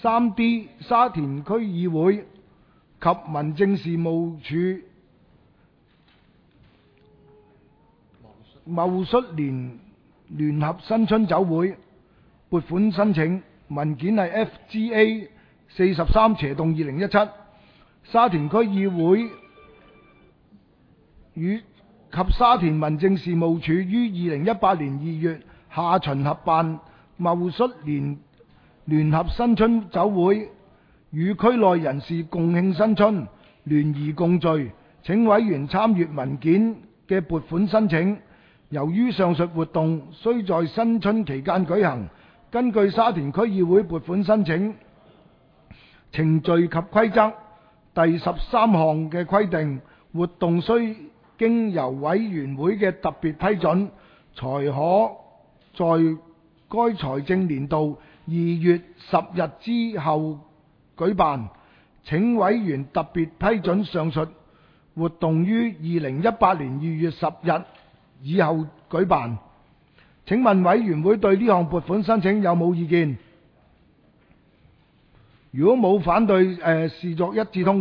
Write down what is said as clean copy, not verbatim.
3D 沙田區議會及民政事務處戊戌年聯合新春酒會撥款申請，文件係 FGA43/2017。沙田區議會與及沙田民政事務處於2018年2月下旬合辦戊戌年聯合新春酒會，與區內人士共慶新春，聯誼共聚，請委員參閱文件嘅撥款申請。由於上述活動須在新春期間舉行，根據沙田區議會撥款申請程序及規則第13項嘅規定，活動須經由委員會嘅特別批准，才可在該財政年度2月10日之後舉辦。請委員特別批准上述活動於2018年2月10日以後舉辦。請問委員會對呢項撥款申請有冇意見？如果冇反對，視作一致通過。